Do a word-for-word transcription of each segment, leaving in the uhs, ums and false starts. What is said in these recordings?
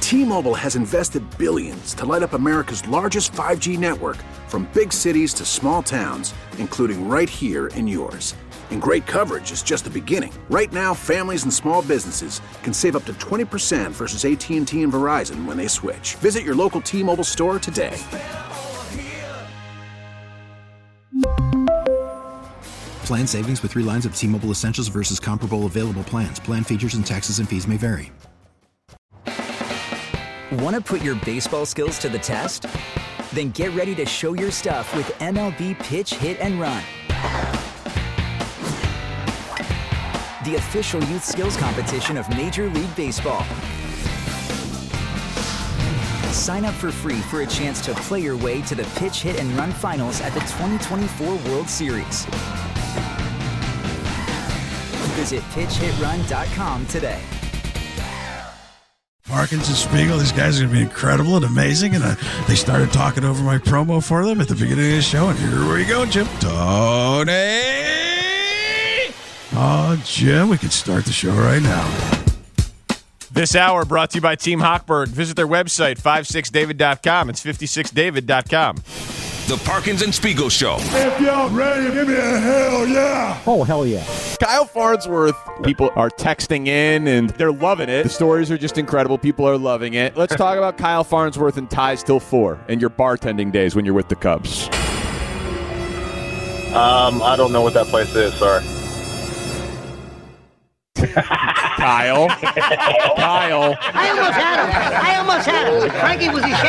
T-Mobile has invested billions to light up America's largest five G network, from big cities to small towns, including right here in yours. And great coverage is just the beginning. Right now, families and small businesses can save up to twenty percent versus A T and T and Verizon when they switch. Visit your local T-Mobile store today. Plan savings with three lines of T-Mobile Essentials versus comparable available plans. Plan features and taxes and fees may vary. Want to put your baseball skills to the test? Then get ready to show your stuff with M L B Pitch, Hit, and Run. The official youth skills competition of Major League Baseball. Sign up for free for a chance to play your way to the Pitch, Hit, and Run finals at the twenty twenty-four World Series. Visit pitch hit run dot com today. Parkins and Spiegel, these guys are going to be incredible and amazing. And uh, they started talking over my promo for them at the beginning of the show. And here we go, Jim. Tony! Oh, Jim, we can start the show right now. This hour brought to you by Team Hochberg. Visit their website, five six david dot com. It's five six david dot com. The Parkins and Spiegel Show. If y'all ready, give me a hell yeah. Oh, hell yeah. Kyle Farnsworth, people are texting in, and they're loving it. The stories are just incredible. People are loving it. Let's talk about Kyle Farnsworth and Ties Till four and your bartending days when you're with the Cubs. Um, I don't know what that place is, sorry. Kyle. Kyle. I almost had him. I almost had him. Frankie, was he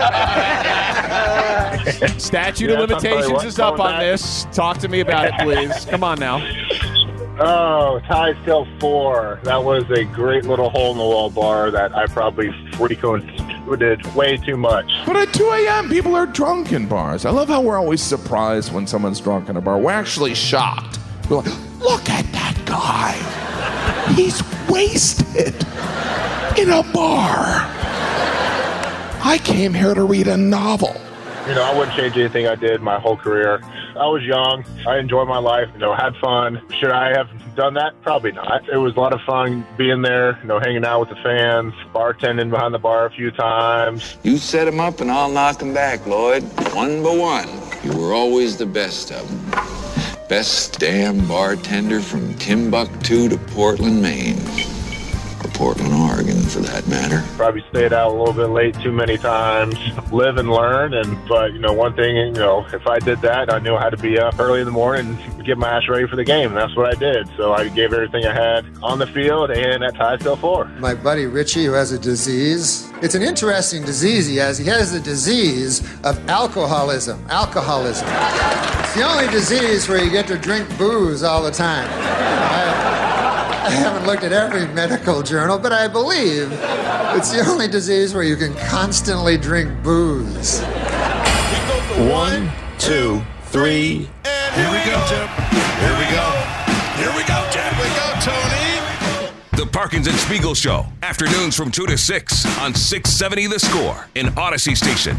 shaking? Statute Yeah, of limitations is up on that. this. Talk to me about it, please. Come on now. Oh, Ties Till four. That was a great little hole-in-the-wall bar that I probably frequented way too much. But at two a.m., people are drunk in bars. I love how we're always surprised when someone's drunk in a bar. We're actually shocked. We're like, look at that guy. He's wasted in a bar. I came here to read a novel. You know, I wouldn't change anything I did my whole career. I was young. I enjoyed my life, you know, had fun. Should I have done that? Probably not. It was a lot of fun being there, you know, hanging out with the fans, bartending behind the bar a few times. You set them up and I'll knock them back, Lloyd. One by one. You were always the best of them. Best damn bartender from Timbuktu to Portland, Maine. Or Portland, Oregon, for that matter. Probably stayed out a little bit late too many times. Live and learn. And but you know, one thing, you know, if I did that, I knew I had to be up early in the morning and get my ass ready for the game. And that's what I did. So I gave everything I had on the field and at Ties Till four. My buddy Richie, who has a disease. It's an interesting disease he has. He has the disease of alcoholism. Alcoholism. It's the only disease where you get to drink booze all the time. I, I haven't looked at every medical journal, but I believe it's the only disease where you can constantly drink booze. One, two, three, and here we go, Jim. Here we go. Here we go, Jim. Here we go, Tony. The Parkins and Spiegel Show. Afternoons from two to six on six seventy The Score in Odyssey Station.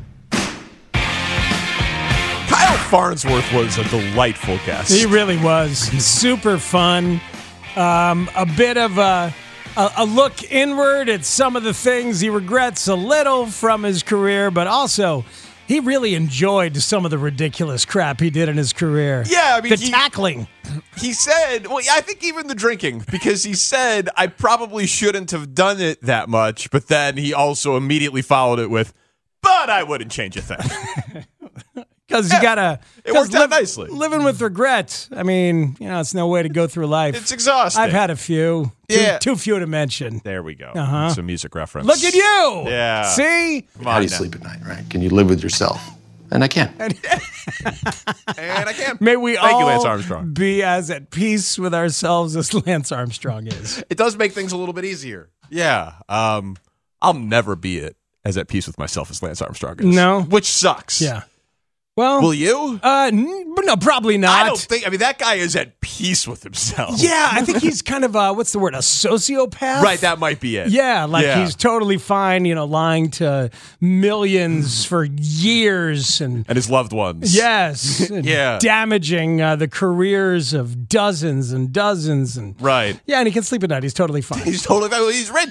Kyle Farnsworth was a delightful guest. He really was. Super fun. Um, a bit of a, a, a look inward at some of the things he regrets a little from his career, but also he really enjoyed some of the ridiculous crap he did in his career. Yeah, I mean, the he, tackling. He said, well, I think even the drinking, because he said, I probably shouldn't have done it that much, but then he also immediately followed it with, but I wouldn't change a thing. Because yeah, you gotta. It worked out live, nicely. Living with regret. I mean, you know, it's no way to go through life. It's exhausting. I've had a few. Too, Yeah. too few to mention. There we go. Uh-huh. Some music reference. Look at you. Yeah. See? Come How on do you now. sleep at night, right? Can you live with yourself? And I can. And I can. May we Thank all you, Lance Armstrong. be as at peace with ourselves as Lance Armstrong is. It does make things a little bit easier. Yeah. Um, I'll never be it as at peace with myself as Lance Armstrong is. No. Which sucks. Yeah. Well, Will you? Uh, n- no, probably not. I don't think. I mean, that guy is at peace with himself. Yeah, I think he's kind of a, what's the word, a sociopath? Right, that might be it. Yeah, like Yeah. he's totally fine, you know, lying to millions for years and And his loved ones. yes, and Yeah. damaging uh, the careers of dozens and dozens and Right. yeah, and he can sleep at night. He's totally fine. He's totally. Well, he's rich.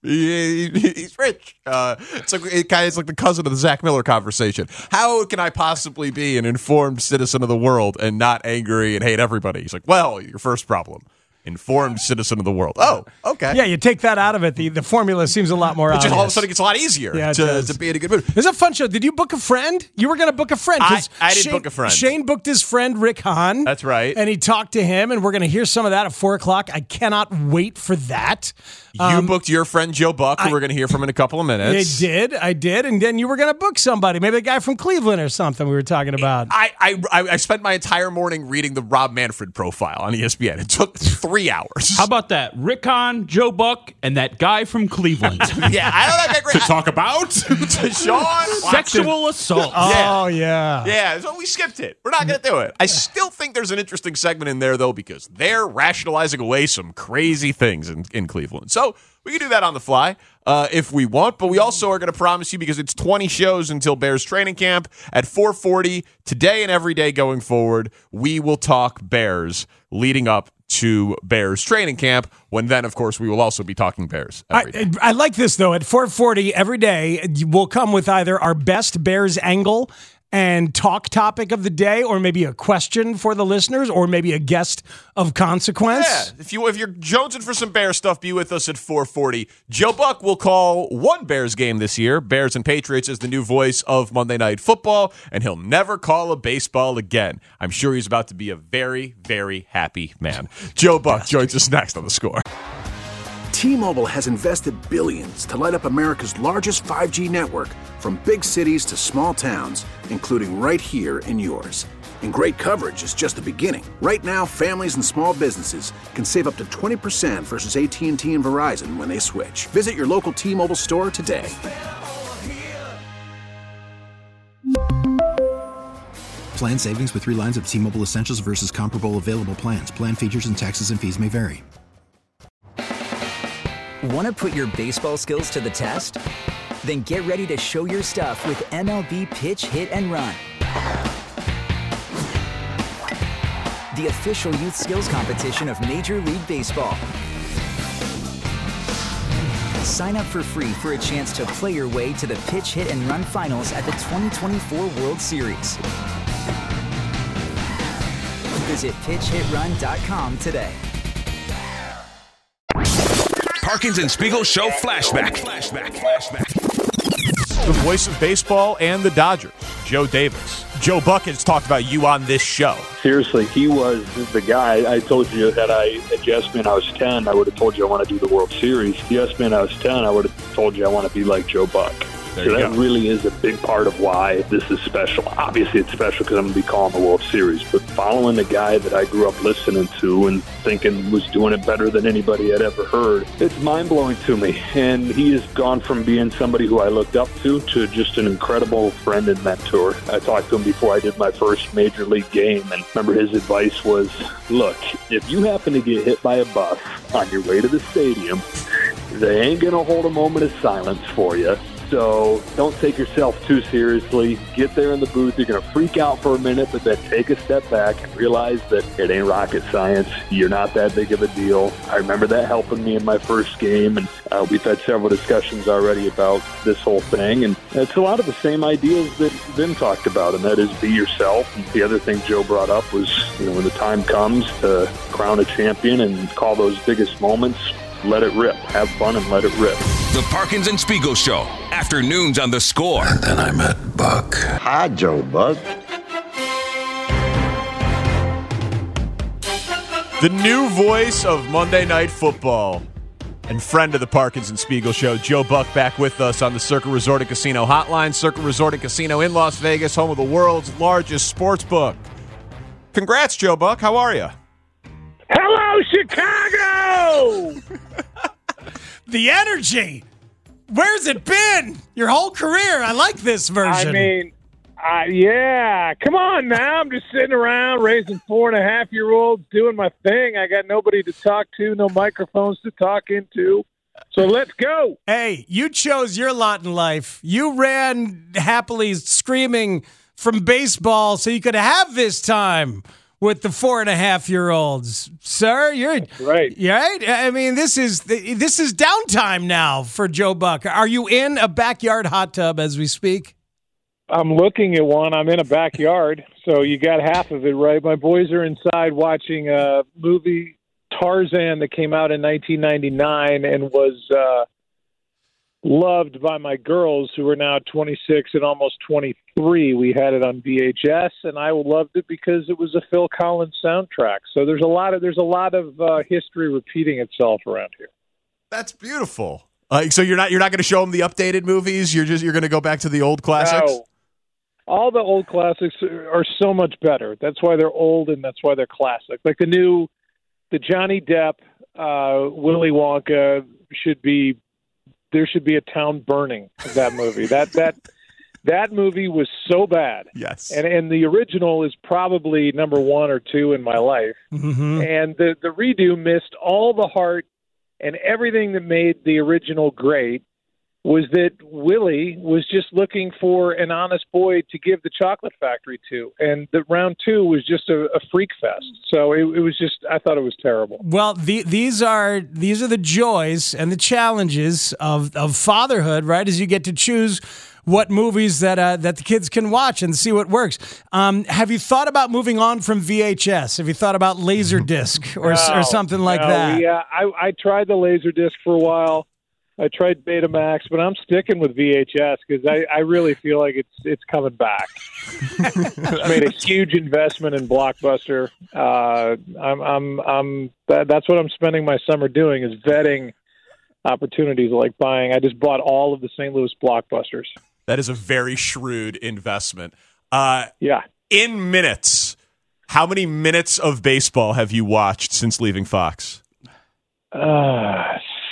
He, he, he's rich. Uh, it's like it kind of it's like the cousin of the Zach Miller conversation. How can I possibly be an informed citizen of the world and not angry and hate everybody? He's like, well, your first problem. Informed citizen of the world. Oh, okay. Yeah, you take that out of it, the, the formula seems a lot more It obvious. just all of a sudden gets a lot easier Yeah, it to, does. to be in a good mood. It was a fun show. Did you book a friend? You were going to book a friend. 'cause I- I did Shane, book a friend. Shane booked his friend Rick Hahn. That's right. And he talked to him, and we're going to hear some of that at four o'clock. I cannot wait for that. You Um, booked your friend Joe Buck, who I- we're going to hear from in a couple of I minutes. did. I did. And then you were going to book somebody, maybe a guy from Cleveland or something we were talking about. I, I I I spent my entire morning reading the Rob Manfred profile on E S P N. It took three hours. How about that? Rick Hahn, Joe Buck, and that guy from Cleveland. Yeah, I don't know that to talk about Deshaun sexual assault. Oh, yeah. Yeah, so we skipped it. We're not going to do it. I still think there's an interesting segment in there, though, because they're rationalizing away some crazy things in, in Cleveland. So we can do that on the fly uh, if we want, but we also are going to promise you, because it's twenty shows until Bears training camp, at four forty today and every day going forward, we will talk Bears leading up to Bears training camp, when then, of course, we will also be talking Bears every day. I, I like this, though. At four forty every day, we'll come with either our best Bears angle and talk topic of the day, or maybe a question for the listeners, or maybe a guest of consequence. Yeah, if, you, if you're jonesing for some Bears stuff, be with us at four forty. Joe Buck will call one Bears game this year. Bears and Patriots is the new voice of Monday Night Football, and he'll never call a baseball again. I'm sure he's about to be a very, very happy man. Joe Buck joins us next on The Score. T-Mobile has invested billions to light up America's largest five G network, from big cities to small towns, including right here in yours. And great coverage is just the beginning. Right now, families and small businesses can save up to twenty percent versus A T and T and Verizon when they switch. Visit your local T-Mobile store today. Plan savings with three lines of T-Mobile Essentials versus comparable available plans. Plan features and taxes and fees may vary. Want to put your baseball skills to the test? Then get ready to show your stuff with M L B Pitch, Hit, and Run. The official youth skills competition of Major League Baseball. Sign up for free for a chance to play your way to the Pitch, Hit, and Run finals at the twenty twenty-four World Series. Visit pitch hit run dot com today. Parkins and Spiegel Show flashback. Flashback. Flashback. The voice of baseball and the Dodgers, Joe Davis. Joe Buck has talked about you on this show. Seriously, he was the guy. I told you that I, had you asked me when I was ten, I would have told you I want to do the World Series. If you asked me when I was ten, I would have told you I want to be like Joe Buck. There so you that go. really is a big part of why this is special. Obviously, it's special because I'm going to be calling the World Series, but following the guy that I grew up listening to and thinking was doing it better than anybody had ever heard, it's mind-blowing to me. And he has gone from being somebody who I looked up to to just an incredible friend and mentor. I talked to him before I did my first Major League game, and remember his advice was, look, if you happen to get hit by a bus on your way to the stadium, they ain't going to hold a moment of silence for you. So don't take yourself too seriously. Get there in the booth. You're going to freak out for a minute, but then take a step back and realize that it ain't rocket science. You're not that big of a deal. I remember that helping me in my first game, and uh, we've had several discussions already about this whole thing. And it's a lot of the same ideas that Vin talked about, and that is be yourself. And the other thing Joe brought up was, you know, when the time comes to crown a champion and call those biggest moments, let it rip. Have fun and let it rip. The Parkins and Spiegel Show, afternoons on The Score. And then I met Buck. Hi, Joe Buck. The new voice of Monday Night Football and friend of the Parkins and Spiegel Show, Joe Buck, back with us on the Circa Resort and Casino Hotline. Circa Resort and Casino in Las Vegas, home of the world's largest sports book. Congrats, Joe Buck. How are you? Hello, Chicago! The energy. Where's it been your whole career? I like this version. I mean, uh, yeah. Come on now. I'm just sitting around raising four and a half year olds, doing my thing. I got nobody to talk to, no microphones to talk into. So let's go. Hey, you chose your lot in life. You ran happily screaming from baseball so you could have this time with the four and a half year olds, sir. You're right. Right. I mean, this is this is downtime now for Joe Buck. Are you in a backyard hot tub as we speak? I'm looking at one. I'm in a backyard, so you got half of it right. My boys are inside watching a movie, Tarzan, that came out in nineteen ninety-nine and was uh, loved by my girls, who are now twenty-six and almost twenty-three. We had it on V H S, and I loved it because it was a Phil Collins soundtrack. So there's a lot of there's a lot of uh, history repeating itself around here. That's beautiful. Uh, so you're not you're not going to show them the updated movies. You're just you're going to go back to the old classics. No. All the old classics are so much better. That's why they're old, and that's why they're classic. Like the new, the Johnny Depp, uh, Willy Wonka should be. There should be a town burning of that movie. that that that movie was so bad. Yes, and and the original is probably number one or two in my life. Mm-hmm. And the the redo missed all the heart and everything that made the original great. Was that Willie was just looking for an honest boy to give the chocolate factory to. And the round two was just a, a freak fest. So it, it was just, I thought it was terrible. Well, the, these are these are the joys and the challenges of, of fatherhood, right? As you get to choose what movies that uh, that the kids can watch and see what works. Um, have you thought about moving on from V H S? Have you thought about Laserdisc or, no, or something like no, that? Yeah, I, I tried the Laserdisc for a while. I tried Betamax, but I'm sticking with V H S because I, I really feel like it's it's coming back. I made a huge investment in Blockbuster. Uh, I'm I'm I'm that, that's what I'm spending my summer doing is vetting opportunities like buying. I just bought all of the Saint Louis Blockbusters. That is a very shrewd investment. Uh, yeah. In minutes, how many minutes of baseball have you watched since leaving Fox? Uh,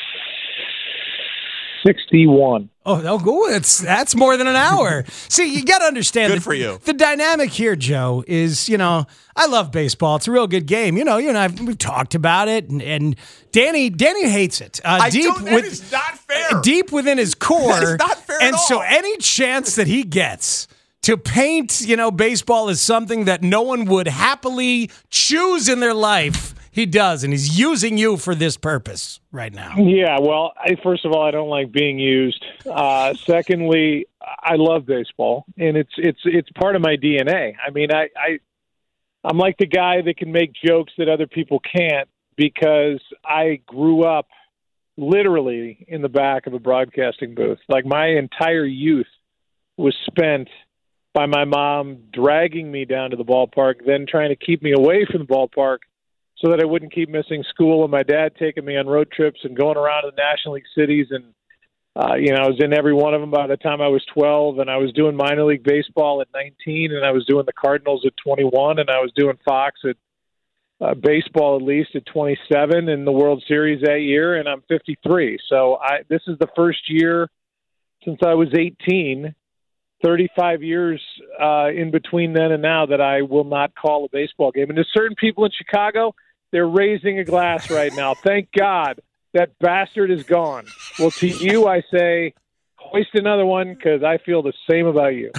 sixty-one. Oh, oh, go! It's that's more than an hour. See, you got to understand. Good the, for you. The dynamic here, Joe, is you know I love baseball. It's a real good game. You know, you and I we've talked about it, and, and Danny Danny hates it. Uh, I deep don't. That with, is not fair. Deep within his core, That is not fair and at so all. any chance that he gets to paint, you know, baseball as something that no one would happily choose in their life, he does, and he's using you for this purpose right now. Yeah, well, I, first of all, I don't like being used. Uh, secondly, I love baseball, and it's it's it's part of my D N A. I mean, I, I I'm like the guy that can make jokes that other people can't because I grew up literally in the back of a broadcasting booth. Like my entire youth was spent by my mom dragging me down to the ballpark, then trying to keep me away from the ballpark so that I wouldn't keep missing school, and my dad taking me on road trips and going around to the National League cities. And, uh, you know, I was in every one of them by the time I was twelve, and I was doing minor league baseball at nineteen, and I was doing the Cardinals at twenty-one, and I was doing Fox at uh, baseball at least at twenty-seven in the World Series that year, and I'm fifty-three. So I, this is the first year since I was eighteen, thirty-five years uh, in between then and now that I will not call a baseball game. And there's certain people in Chicago, they're raising a glass right now. Thank God that bastard is gone. Well, to you, I say, hoist another one because I feel the same about you.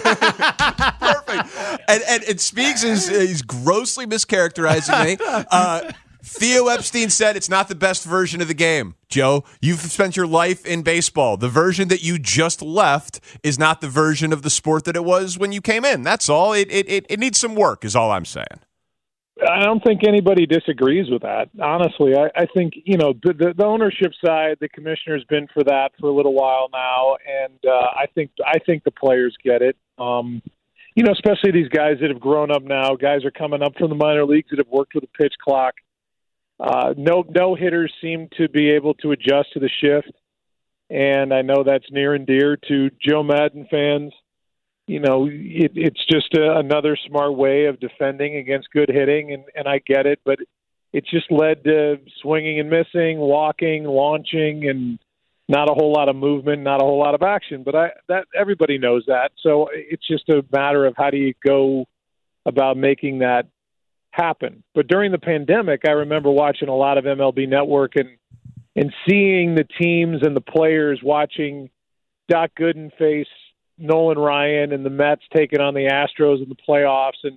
Perfect. And, and, and Speaks is he's grossly mischaracterizing me. Uh, Theo Epstein said it's not the best version of the game. Joe, you've spent your life in baseball. The version that you just left is not the version of the sport that it was when you came in. That's all. It it it, it needs some work is all I'm saying. I don't think anybody disagrees with that. Honestly, I, I think, you know, the, the, the ownership side, the commissioner's been for that for a little while now, and uh, I think I think the players get it. Um, you know, especially these guys that have grown up now. Guys are coming up from the minor leagues that have worked with a pitch clock. Uh, no, no hitters seem to be able to adjust to the shift, and I know that's near and dear to Joe Madden fans. You know, it, it's just a, another smart way of defending against good hitting, and, and I get it, but it's just led to swinging and missing, walking, launching, and not a whole lot of movement, not a whole lot of action. But I that everybody knows that, so it's just a matter of how do you go about making that happen. But during the pandemic, I remember watching a lot of M L B Network and and seeing the teams and the players watching Doc Gooden face Nolan Ryan and the Mets taking on the Astros in the playoffs, and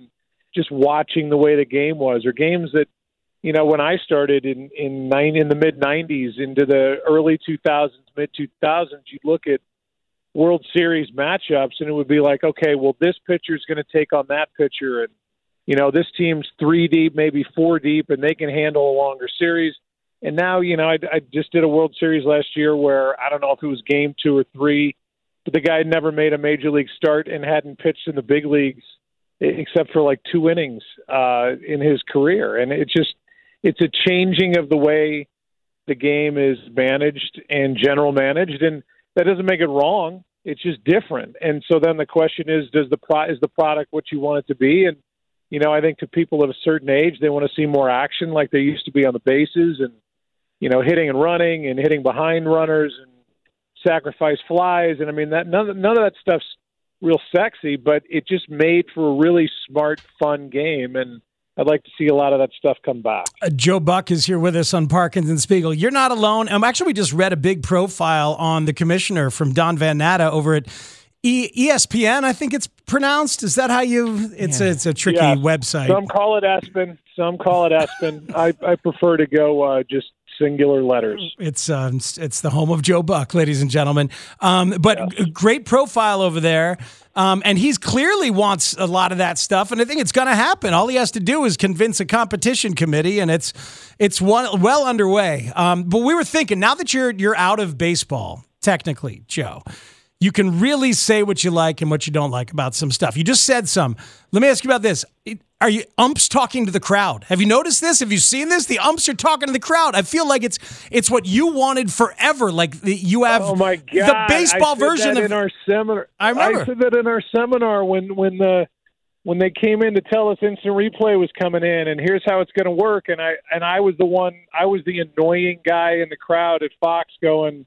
just watching the way the game was, or games that, you know, when I started in in nine in the mid nineties into the early two thousands, mid two thousands, you'd look at World Series matchups and it would be like, okay, well, this pitcher's going to take on that pitcher, and you know, this team's three deep, maybe four deep, and they can handle a longer series. And now, you know, I, I just did a World Series last year where I don't know if it was game two or three, but the guy had never made a major league start and hadn't pitched in the big leagues except for like two innings uh, in his career. And it just, it's a changing of the way the game is managed and general managed. And that doesn't make it wrong. It's just different. And so then the question is, does the pro- is the product what you want it to be? And, you know, I think to people of a certain age, they want to see more action like there used to be on the bases and, you know, hitting and running and hitting behind runners and sacrifice flies. And I mean, that none, none of that stuff's real sexy, but it just made for a really smart, fun game. And I'd like to see a lot of that stuff come back. Uh, Joe Buck is here with us on Parkins and Spiegel. You're not alone. Um, actually, we just read a big profile on the commissioner from Don Van Natta over at e- ESPN, I think it's pronounced. Is that how you? It's yeah. a, it's a tricky yeah. website. Some call it Aspen. Some call it Aspen. I, I prefer to go uh, just singular letters. It's um, it's the home of Joe Buck, ladies and gentlemen. Um, but yeah. great profile over there. Um, and he's clearly wants a lot of that stuff, and I think it's going to happen. All he has to do is convince a competition committee, and it's it's one, well underway. Um, but we were thinking, now that you're you're out of baseball, technically, Joe, you can really say what you like and what you don't like about some stuff. You just said some. Let me ask you about this. Are you umps talking to the crowd? Have you noticed this? Have you seen this? The umps are talking to the crowd. I feel like it's it's what you wanted forever. Like the, you have oh my God. the baseball I said version that of in our seminar. I remember I said that in our seminar when when the when they came in to tell us instant replay was coming in, and here's how it's going to work. And I and I was the one. I was the annoying guy in the crowd at Fox going,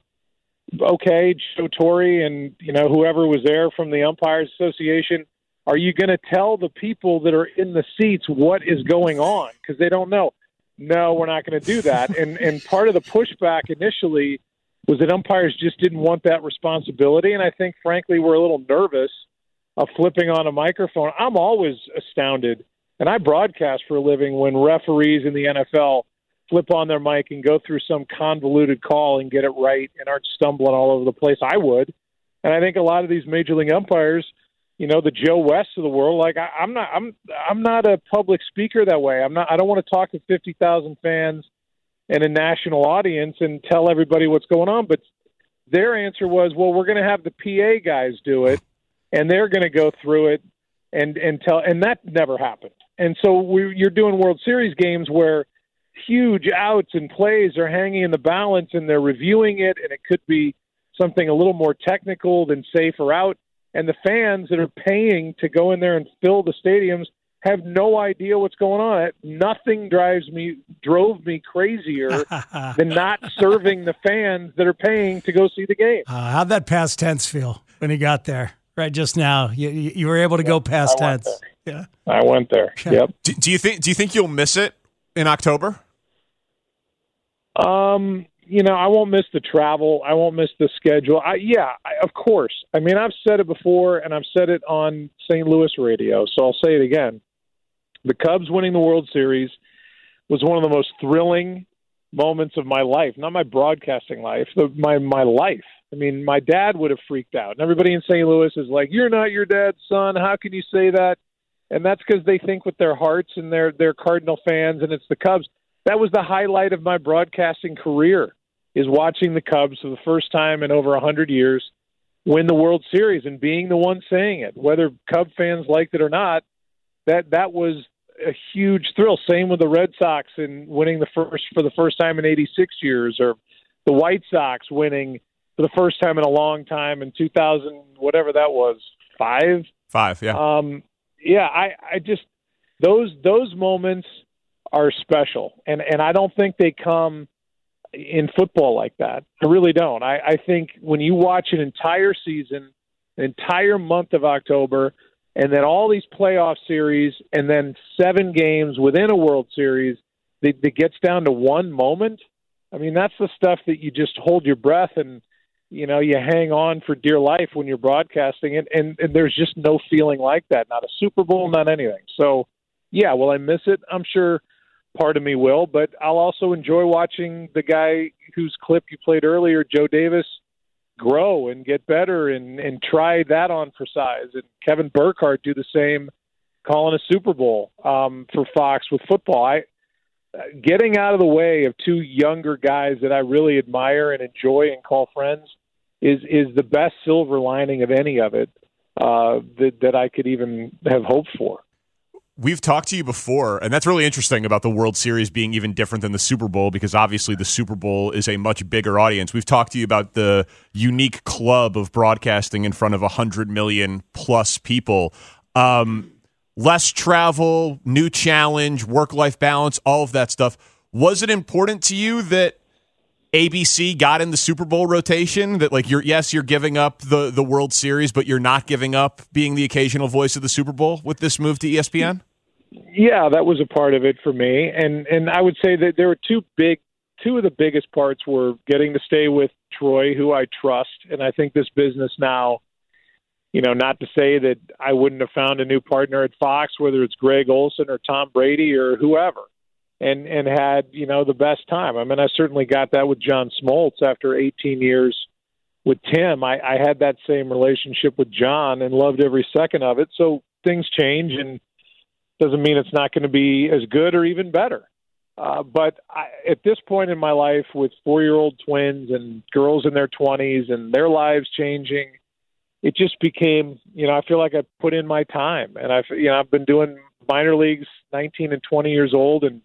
okay, Joe Torre and you know whoever was there from the Umpires Association. Are you going to tell the people that are in the seats what is going on? Because they don't know. No, we're not going to do that. And and part of the pushback initially was that umpires just didn't want that responsibility. And I think, frankly, we're a little nervous of flipping on a microphone. I'm always astounded, and I broadcast for a living, when referees in the N F L flip on their mic and go through some convoluted call and get it right and aren't stumbling all over the place. I would. And I think a lot of these major league umpires, you know, the Joe West of the world, like I, I'm not, I'm, I'm not a public speaker that way. I'm not, I don't want to talk to fifty thousand fans and a national audience and tell everybody what's going on. But their answer was, well, we're going to have the P A guys do it, and they're going to go through it and, and tell, and that never happened. And so we, you're doing World Series games where huge outs and plays are hanging in the balance, and they're reviewing it, and it could be something a little more technical than safe or out. And the fans that are paying to go in there and fill the stadiums have no idea what's going on. Nothing drives me drove me crazier than not serving the fans that are paying to go see the game. Uh, how'd that past tense feel when you got there? Right just now, you you were able to yeah, go past I tense. Yeah, I went there. Yep. Do, do you think? Do you think you'll miss it in October? Um. You know, I won't miss the travel. I won't miss the schedule. I, yeah, I, of course. I mean, I've said it before, and I've said it on Saint Louis radio, so I'll say it again. The Cubs winning the World Series was one of the most thrilling moments of my life, not my broadcasting life, the, my my life. I mean, my dad would have freaked out, and everybody in Saint Louis is like, "You're not your dad's son. How can you say that?" And that's because they think with their hearts, and they're they're Cardinal fans, and it's the Cubs. That was the highlight of my broadcasting career, is watching the Cubs for the first time in over one hundred years win the World Series and being the one saying it. Whether Cub fans liked it or not, that that was a huge thrill. Same with the Red Sox in winning the first for the first time in eighty-six years, or the White Sox winning for the first time in a long time in two thousand, whatever that was, five? Five, yeah. Um, yeah, I, I just – those those moments are special, and, and I don't think they come – in football like that. I really don't. I, I think when you watch an entire season, an entire month of October, and then all these playoff series, and then seven games within a World Series that, that gets down to one moment, I mean, that's the stuff that you just hold your breath and, you know, you hang on for dear life when you're broadcasting it, and, and there's just no feeling like that, not a Super Bowl, not anything. So yeah, will I miss it? I'm sure part of me will, but I'll also enjoy watching the guy whose clip you played earlier, Joe Davis, grow and get better and, and try that on for size. And Kevin Burkhardt do the same, calling a Super Bowl um, for Fox with football. I getting out of the way of two younger guys that I really admire and enjoy and call friends is is the best silver lining of any of it uh, that, that I could even have hoped for. We've talked to you before, and that's really interesting about the World Series being even different than the Super Bowl, because obviously the Super Bowl is a much bigger audience. We've talked to you about the unique club of broadcasting in front of one hundred million plus people. Um, less travel, new challenge, work-life balance, all of that stuff. Was it important to you that A B C got in the Super Bowl rotation? That, like, you're yes, you're giving up the, the World Series, but you're not giving up being the occasional voice of the Super Bowl with this move to E S P N? Yeah, that was a part of it for me. And and I would say that there were two big, two of the biggest parts were getting to stay with Troy, who I trust. And I think this business now, you know, not to say that I wouldn't have found a new partner at Fox, whether it's Greg Olson or Tom Brady or whoever, and and had, you know, the best time. I mean, I certainly got that with John Smoltz after eighteen years with Tim. I, I had that same relationship with John and loved every second of it. So things change, and doesn't mean it's not going to be as good or even better. Uh, but I, at this point in my life, with four-year-old twins and girls in their twenties and their lives changing, it just became, you know, I feel like I put in my time. And I've, you know, I've been doing minor leagues nineteen and twenty years old and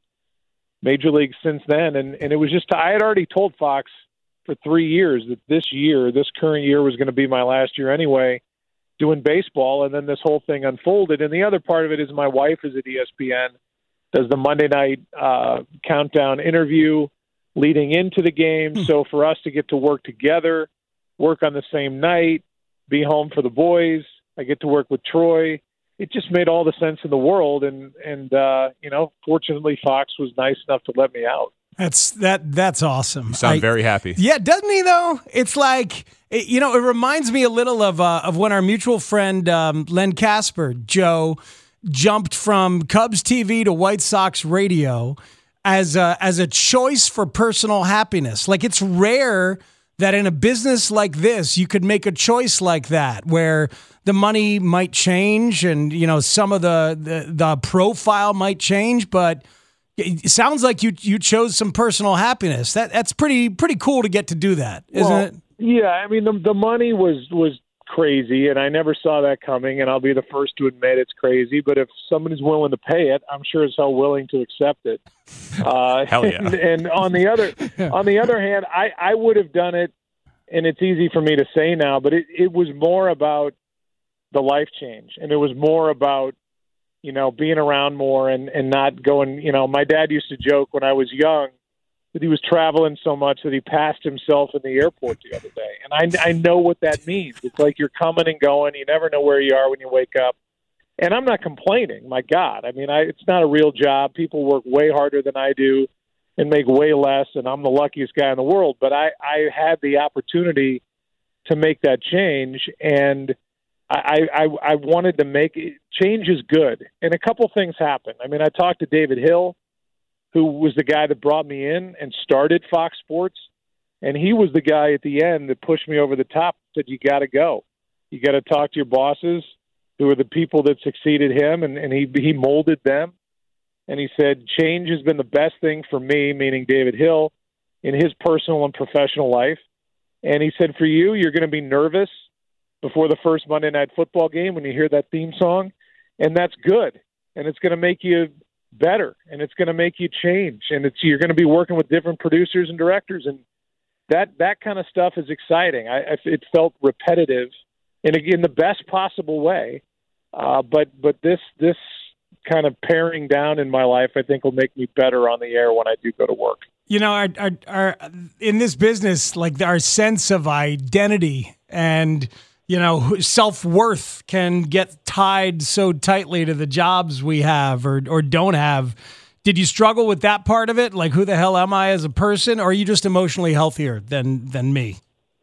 major leagues since then. And, and it was just, I had already told Fox for three years that this year, this current year was going to be my last year anyway, doing baseball. And then this whole thing unfolded. And the other part of it is my wife is at E S P N, does the Monday night uh, countdown interview leading into the game. Mm. So for us to get to work together, work on the same night, be home for the boys, I get to work with Troy. It just made all the sense in the world. And, and uh, you know, fortunately, Fox was nice enough to let me out. That's that. That's awesome. You sound I, very happy. Yeah, doesn't he though? It's like, it, you know, it reminds me a little of uh, of when our mutual friend um, Len Casper, Joe, jumped from Cubs T V to White Sox radio as a, as a choice for personal happiness. Like, it's rare that in a business like this you could make a choice like that, where the money might change and, you know, some of the the, the profile might change, but it sounds like you you chose some personal happiness. That that's pretty pretty cool to get to do that, isn't well, it? Yeah, I mean the the money was was crazy, and I never saw that coming. And I'll be the first to admit it's crazy. But if somebody's willing to pay it, I'm sure as hell willing to accept it. Uh, Hell yeah! And, and on the other on the other hand, I I would have done it, and it's easy for me to say now, but it it was more about the life change, and it was more about, you know, being around more and, and not going, you know, my dad used to joke when I was young that he was traveling so much that he passed himself in the airport the other day. And I, I know what that means. It's like you're coming and going. You never know where you are when you wake up. And I'm not complaining. My God. I mean, I, it's not a real job. People work way harder than I do and make way less. And I'm the luckiest guy in the world. But I, I had the opportunity to make that change. And I, I, I wanted to make it. Change is good. And a couple things happened. I mean, I talked to David Hill, who was the guy that brought me in and started Fox Sports. And he was the guy at the end that pushed me over the top, said, you got to go. You got to talk to your bosses, who are the people that succeeded him. And, and he, he molded them. And he said, change has been the best thing for me, meaning David Hill, in his personal and professional life. And he said, for you, you're going to be nervous before the first Monday Night Football game when you hear that theme song, and that's good. And it's going to make you better, and it's going to make you change, and it's you're going to be working with different producers and directors, and that that kind of stuff is exciting. I, I it felt repetitive in in the best possible way, uh, but but this this kind of paring down in my life, I think, will make me better on the air when I do go to work. You know, our, our, our in this business, like our sense of identity and, you know, self-worth can get tied so tightly to the jobs we have or or don't have. Did you struggle with that part of it? Like, who the hell am I as a person? Or are you just emotionally healthier than than me?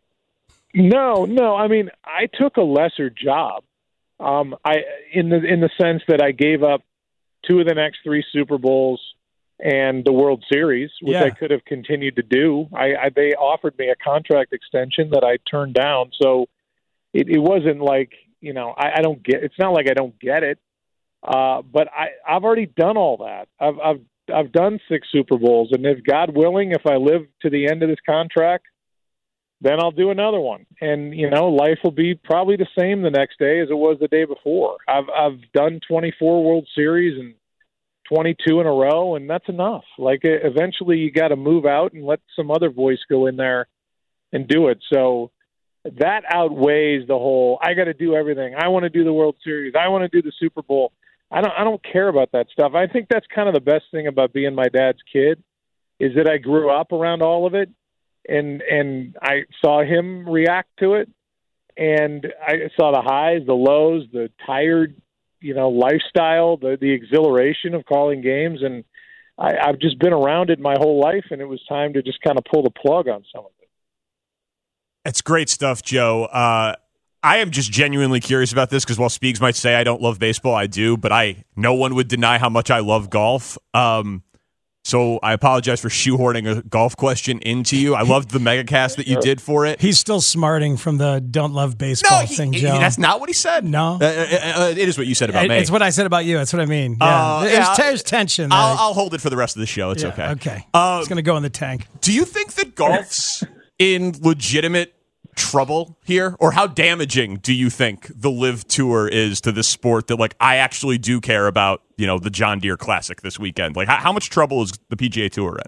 No, no. I mean, I took a lesser job. Um, I in the in the sense that I gave up two of the next three Super Bowls and the World Series, which Yeah. I could have continued to do. I, I they offered me a contract extension that I turned down, so it, it wasn't like, you know, I, I don't get. It's not like I don't get it, uh, but I I've already done all that. I've I've I've done six Super Bowls, and if God willing, if I live to the end of this contract, then I'll do another one. And, you know, life will be probably the same the next day as it was the day before. I've I've done twenty-four World Series and twenty-two in a row, and that's enough. Like, eventually you got to move out and let some other voice go in there and do it. So that outweighs the whole, I got to do everything. I want to do the World Series. I want to do the Super Bowl. I don't I don't care about that stuff. I think that's kind of the best thing about being my dad's kid, is that I grew up around all of it, and and I saw him react to it, and I saw the highs, the lows, the tired, you know, lifestyle, the the exhilaration of calling games, and I, I've just been around it my whole life, and it was time to just kind of pull the plug on some of it. That's great stuff, Joe. Uh, I am just genuinely curious about this because while Speaks might say I don't love baseball, I do, but I no one would deny how much I love golf. Um, so I apologize for shoehorning a golf question into you. I loved the megacast that you did for it. He's still smarting from the don't love baseball No, he- thing, he- Joe. that's not what he said. No. Uh, uh, uh, it is what you said about It- me. It's what I said about you. That's what I mean. Yeah. Uh, there's, yeah, there's tension there. I'll, I'll hold it for the rest of the show. It's Yeah, okay. Okay. Um, it's going to go in the tank. Do you think that golf's in legitimate trouble here, or how damaging do you think the Live Tour is to this sport that, like, I actually do care about, you know, the John Deere Classic this weekend? Like, how, how much trouble is the P G A Tour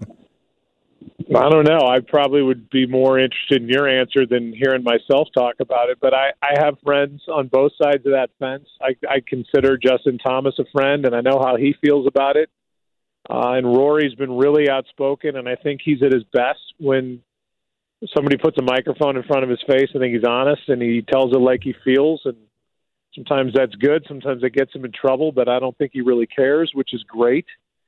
in? I don't know. I probably would be more interested in your answer than hearing myself talk about it. But I, I have friends on both sides of that fence. I, I consider Justin Thomas a friend, and I know how he feels about it. Uh, and Rory's been really outspoken, and I think he's at his best when somebody puts a microphone in front of his face. I think he's honest, and he tells it like he feels. And sometimes that's good. Sometimes it gets him in trouble, but I don't think he really cares, which is great.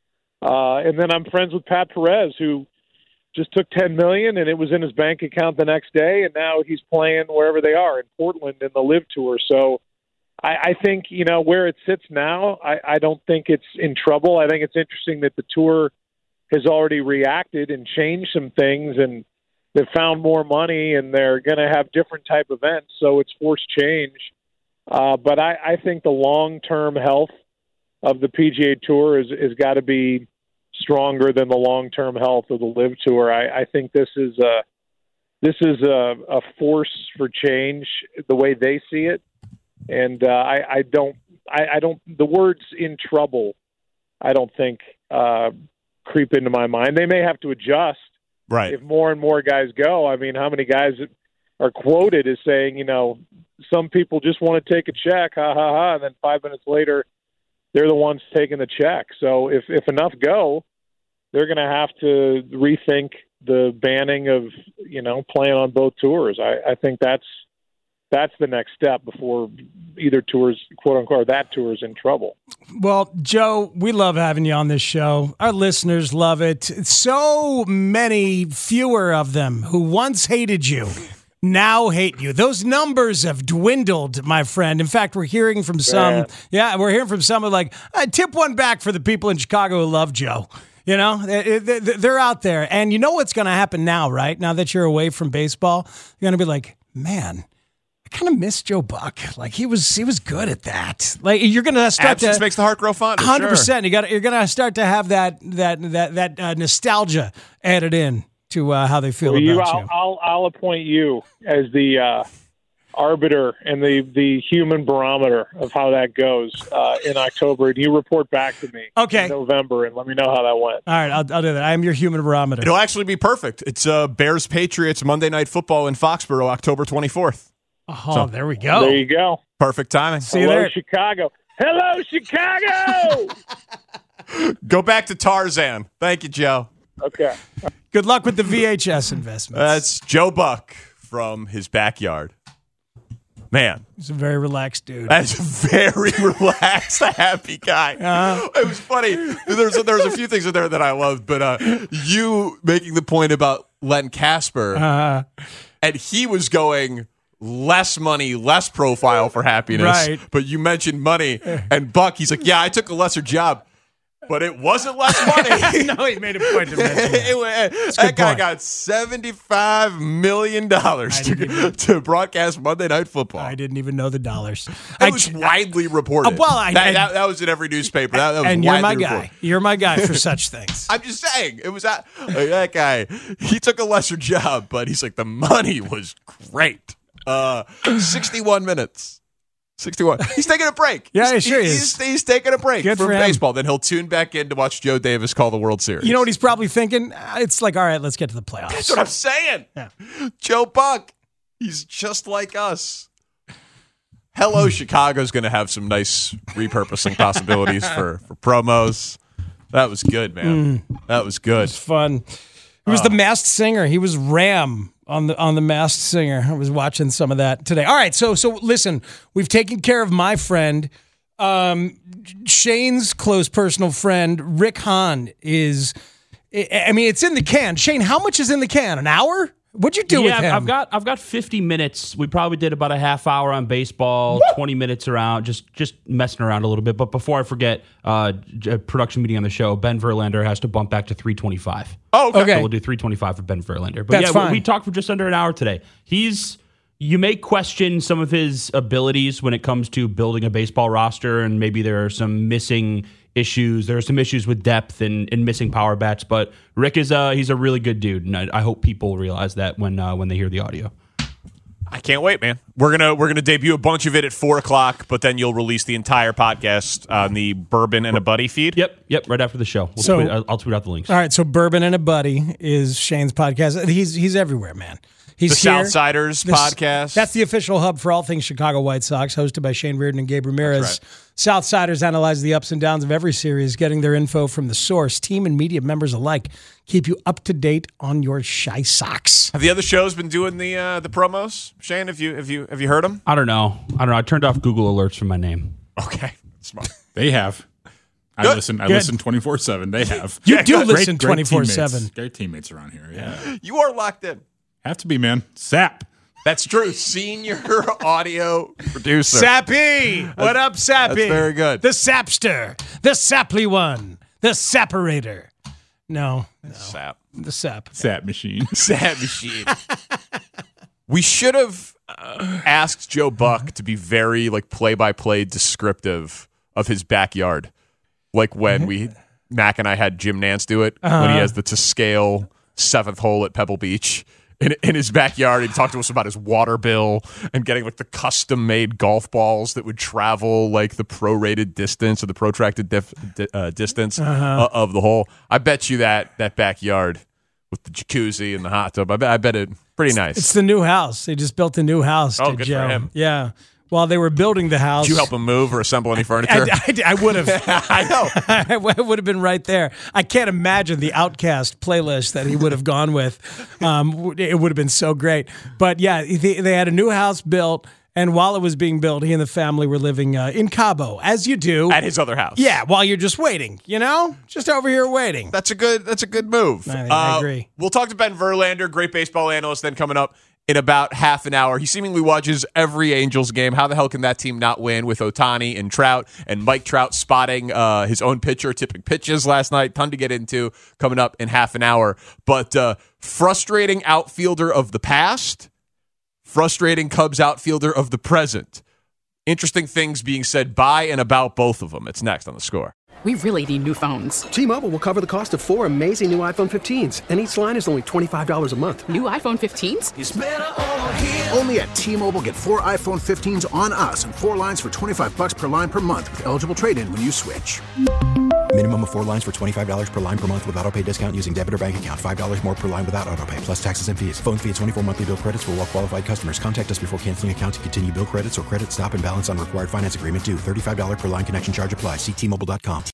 Uh, and then I'm friends with Pat Perez, who just took ten million dollars and it was in his bank account the next day, and now he's playing wherever they are in Portland in the Live Tour. So I, I think, you know, where it sits now, I, I don't think it's in trouble. I think it's interesting that the tour has already reacted and changed some things, and they've found more money, and they're going to have different type events, so it's forced change. Uh, but I, I think the long-term health of the P G A Tour is, is got to be stronger than the long-term health of the Live Tour. I, I think this is a this is a, a force for change the way they see it, and uh, I, I don't I, I don't the words "in trouble" I don't think uh, creep into my mind. They may have to adjust, right? If more and more guys go. I mean, how many guys are quoted as saying, you know, some people just want to take a check, ha ha ha, and then five minutes later, they're the ones taking the check. So if, if enough go, they're going to have to rethink the banning of, you know, playing on both tours. I, I think that's that's the next step before either tour's, quote unquote, that tour is in trouble. Well, Joe, we love having you on this show. Our listeners love it. So many fewer of them who once hated you now hate you. Those numbers have dwindled, my friend. In fact, we're hearing from some, Yeah. yeah, we're hearing from some like, uh, tip one back for the people in Chicago who love Joe. You know, they- they- they're out there. And you know what's going to happen now, right? Now that you're away from baseball, you're going to be like, man, I kind of miss Joe Buck. Like he was, he was good at that. Like you're going to start Absence to makes the heart grow fonder. Hundred sure. percent. You got. You're going to start to have that that that that uh, nostalgia added in to uh, how they feel Well, about you, you. I'll, I'll, I'll appoint you as the uh, arbiter and the, the human barometer of how that goes uh, in October, and you report back to me Okay. in November, and let me know how that went. All right, I'll, I'll do that. I am your human barometer. It'll actually be perfect. It's uh, Bears Patriots Monday Night Football in Foxborough, October twenty-fourth. Oh, So- there we go. There you go. Perfect timing. See you Hello, there. Chicago. Hello, Chicago. Go back to Tarzan. Thank you, Joe. Okay. Good luck with the V H S investments. That's Joe Buck from his backyard. Man, He's a very relaxed dude. that's a very relaxed, happy guy. Uh-huh. It was funny. There's a, there's a few things in there that I loved, but uh, you making the point about Len Casper, Uh, and he was going less money, less profile for happiness. Right. But you mentioned money, and Buck, he's like, yeah, I took a lesser job. but it wasn't less money. No, he made a point to mention that. It was- that guy point. got seventy-five million dollars to, to broadcast Monday Night Football. I didn't even know the dollars. It was widely reported. Uh, well, I- that, I- that, that was in every newspaper. That, that was and you're my widely guy. reported. You're my guy for such things. I'm just saying, it was that, like, that guy. He took a lesser job, but he's like, the money was great. Uh, sixty-one minutes. sixty-one. He's taking a break. Yeah, he's, sure he he's, is. he's taking a break Good from for him. baseball. Then he'll tune back in to watch Joe Davis call the World Series. You know what he's probably thinking? It's like, all right, let's get to the playoffs. That's what I'm saying. Yeah. Joe Buck, he's just like us. Hello, Chicago's going to have some nice repurposing possibilities for, for promos. That was good, man. Mm. That was good. It's fun. He was Oh. the Masked Singer. He was Ram on the on the Masked Singer. I was watching some of that today. All right, so so listen, we've taken care of my friend. Um, Shane's close personal friend, Rick Hahn, is. I I mean, it's in the can. Shane, how much is in the can? An hour? What'd you do yeah, with him? I've got I've got fifty minutes. We probably did about a half hour on baseball, twenty minutes around, just just messing around a little bit. But before I forget, uh, j- production meeting on the show, Ben Verlander has to bump back to three twenty-five. Oh, okay. Okay. So we'll do three twenty-five for Ben Verlander. But That's yeah, fine. we, we talked for just under an hour today. He's you may question some of his abilities when it comes to building a baseball roster, and maybe there are some missing issues. There are some issues with depth and, and missing power bats, but Rick is uh he's a really good dude, and I, I hope people realize that when uh, when they hear the audio. I can't wait, man. We're gonna we're gonna debut a bunch of it at four o'clock, but then you'll release the entire podcast on the Bourbon and a Buddy feed. Yep, yep, right after the show. We'll So- tweet, I'll, I'll tweet out the links. All right, so Bourbon and a Buddy is Shane's podcast. He's he's everywhere, man. He's The here. Southsiders The- podcast. That's the official hub for all things Chicago White Sox, hosted by Shane Reardon and Gabe Ramirez. Southsiders analyze the ups and downs of every series, getting their info from the source. Team and media members alike keep you up to date on your Chi Sox. Have the other shows been doing the uh, the promos? Shane, have you have you have you heard them? I don't know. I don't know. I turned off Google alerts from my name. Okay, smart. They have. I Good. listen. I Good. listen twenty four seven. They have. You do Great- listen great twenty-four teammates. seven. Great teammates around here. Yeah. You are locked in. Have to be, man. Sap. That's true. Senior audio producer. Sappy! What up, Sappy? That's very good. The Sapster. The Saply one. The Separator. No. no. Sap. The Sap. Sap machine. Sap machine. We should have uh, asked Joe Buck to be very like play-by-play descriptive of his backyard, like when we Mac and I had Jim Nance do it Uh-huh. when he has the to scale seventh hole at Pebble Beach. In, in his backyard, he talked to us about his water bill and getting like the custom-made golf balls that would travel like the prorated distance or the protracted dif- di- uh, distance Uh-huh. uh, of the hole. I bet you that that backyard with the jacuzzi and the hot tub, I bet, I bet it pretty nice. It's the new house. They just built a new house Oh, to good for Joe. him. Yeah. While they were building the house. Did you help him move or assemble any furniture? I, I, I would have. I know. I would have been right there. I can't imagine the Outcast playlist that he would have gone with. Um, it would have been so great. But yeah, they, they had a new house built, and while it was being built, he and the family were living uh, in Cabo, as you do At his other house. Yeah, while you're just waiting, you know, just over here waiting. That's a good. That's a good move. I, I Uh, agree. We'll talk to Ben Verlander, great baseball analyst, then coming up in about half an hour. He seemingly watches every Angels game. How the hell can that team not win with Ohtani and Trout and Mike Trout spotting uh, his own pitcher, tipping pitches last night? Ton to get into coming up in half an hour. But uh, frustrating outfielder of the past, frustrating Cubs outfielder of the present. Interesting things being said by and about both of them. It's next on The Score. We really need new phones. T-Mobile will cover the cost of four amazing new iPhone fifteens, and each line is only twenty-five dollars a month. New iPhone fifteens? Only at T-Mobile, get four iPhone fifteens on us and four lines for twenty-five bucks per line per month with eligible trade-in when you switch. Minimum of four lines for twenty-five dollars per line per month with autopay discount using debit or bank account. five dollars more per line without autopay, plus taxes and fees. Phone fee at twenty-four monthly bill credits for well-qualified customers. Contact us before canceling account to continue bill credits or credit stop and balance on required finance agreement due. thirty-five dollars per line connection charge applies. See T Mobile dot com.